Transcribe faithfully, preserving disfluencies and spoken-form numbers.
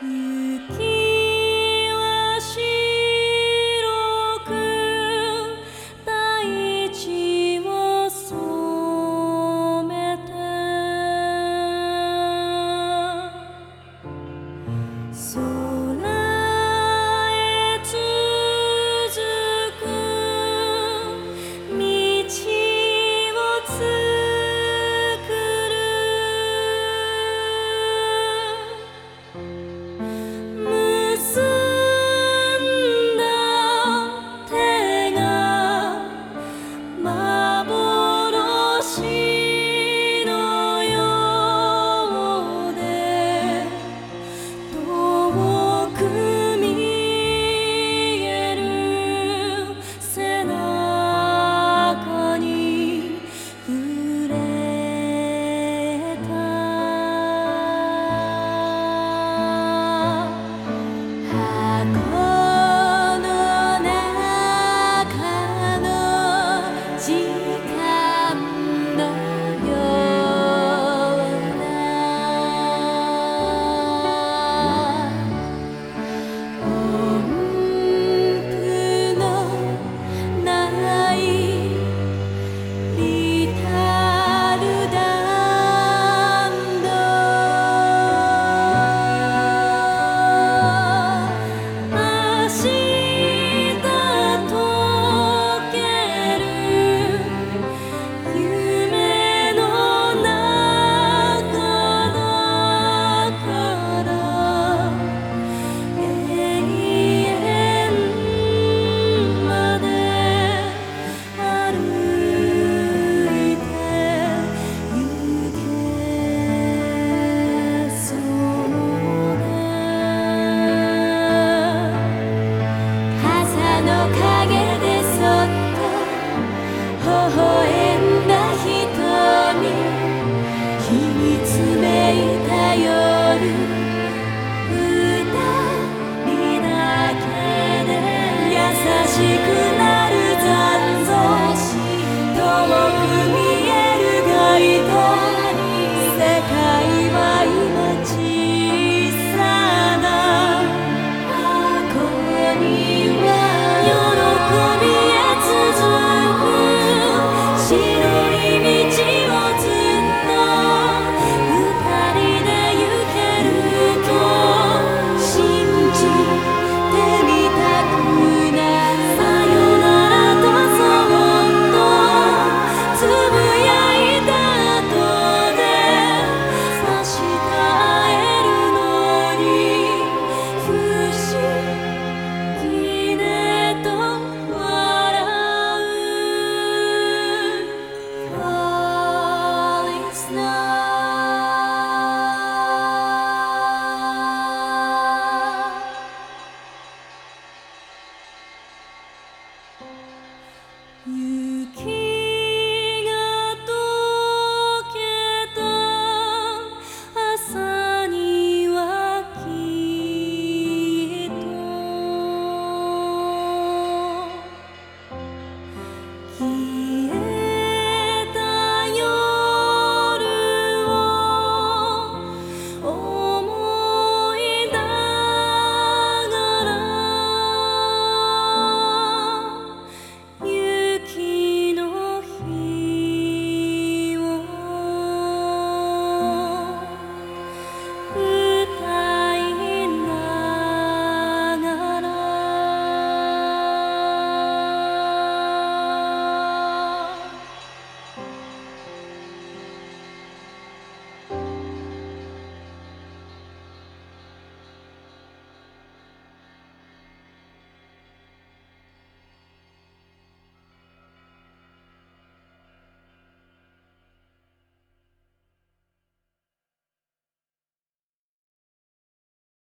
雪は白く大地を染めて空へ続く道を作る結んだ手が幻のようで遠く見える背中に触れた箱の中の時間のような音符のないリタルダンド明日溶ける夢の中だから永遠まで歩いて行けそうで傘の陰でそっと微笑んだ瞳日につめいた夜二人だけで優しくなる残像遠く見える街灯世界は今小さなここには喜びへ続く白い道をずっと二人で行けると信じてみたくなさよならとそっとつぶやいた後で明日会えるのに不思議ねと笑う Falling snow 雪が溶けた朝にはきっとき